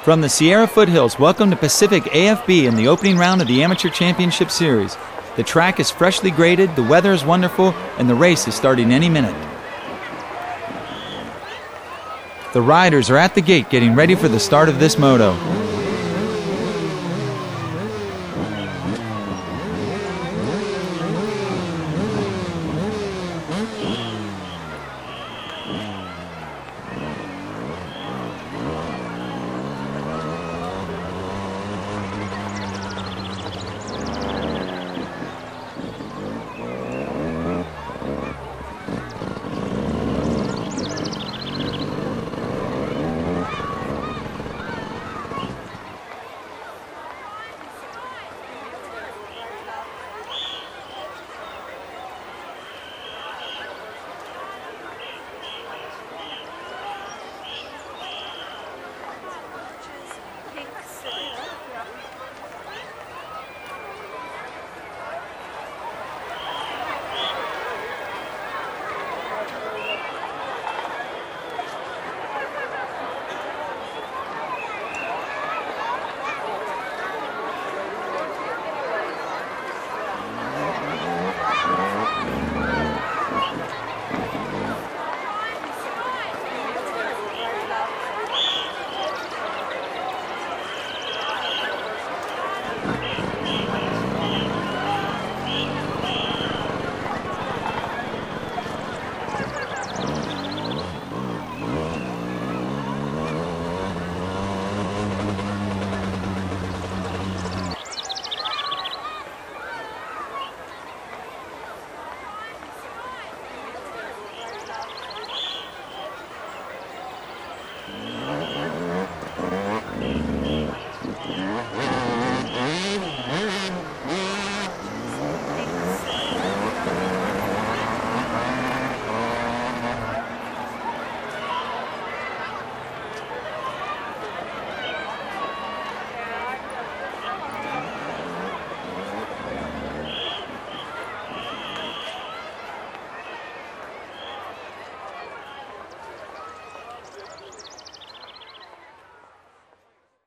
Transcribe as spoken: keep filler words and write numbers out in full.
From the Sierra foothills, welcome to Pacific A F B in the opening round of the Amateur Championship Series. The track is freshly graded, the weather is wonderful, and the race is starting any minute. The riders are at the gate getting ready for the start of this moto.